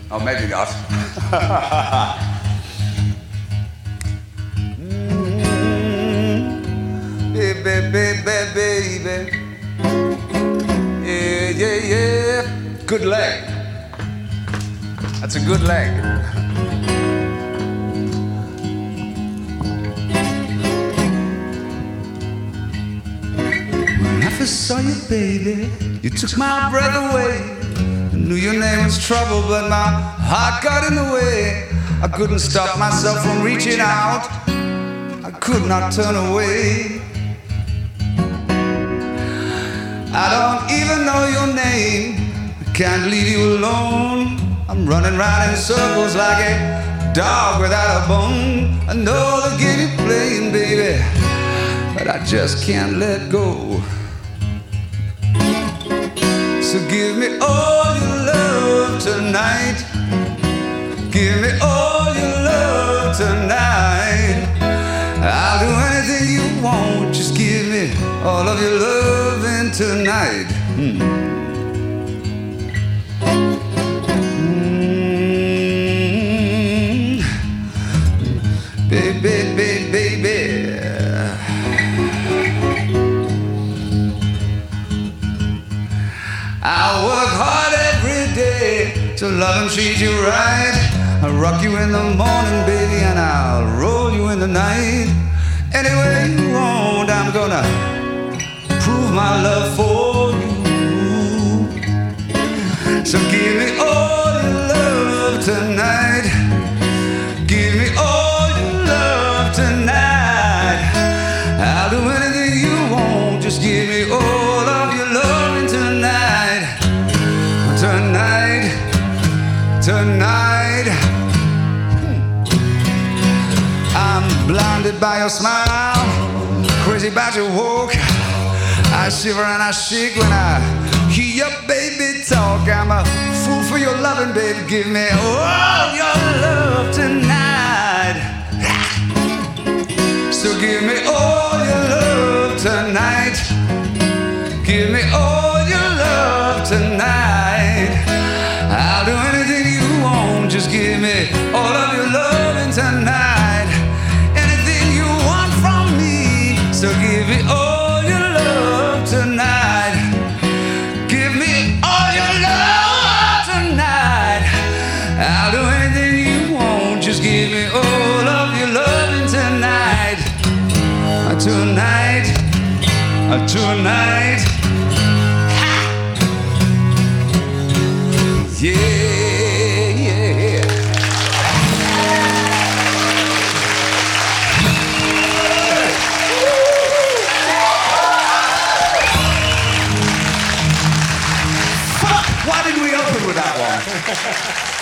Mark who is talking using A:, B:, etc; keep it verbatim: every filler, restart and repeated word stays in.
A: Oh, maybe not. mm-hmm. Baby, baby, baby. Yeah, yeah, yeah. Good leg. That's a good leg. When I first saw you, baby, you took my breath away. I knew your name was trouble, but my heart got in the way. I couldn't stop myself from reaching out. I could not turn away. I don't even know your name. I can't leave you alone. I'm running round in circles like a dog without a bone. I know the game you're playing, baby, but I just can't let go. So give me all your love tonight. Give me all your love tonight. I'll do anything you want. Just give me all of your loving tonight. Hmm. Baby, baby, baby. I work hard every day to love and treat you right. I'll rock you in the morning, baby, and I'll roll you in the night. Any way you want, I'm gonna prove my love for you. So give me all your love tonight. Give me all your love tonight. I'll do anything you want. Just give me all of your loving tonight. Tonight, tonight. I'm blinded by your smile, crazy about your walk. I shiver and I shake when I hear your baby talk. I'm a fool for your loving, baby. Give me all your love tonight. So give me all your love tonight. Give me all your love tonight. I'll do anything you want. Just give me all of your loving tonight. Anything you want from me. So give me all your love tonight. Give me all your love tonight. I'll do anything you want. Just give me all of your loving tonight. Tonight, tonight. Yeah, yeah. Fuck, why didn't we open with that one?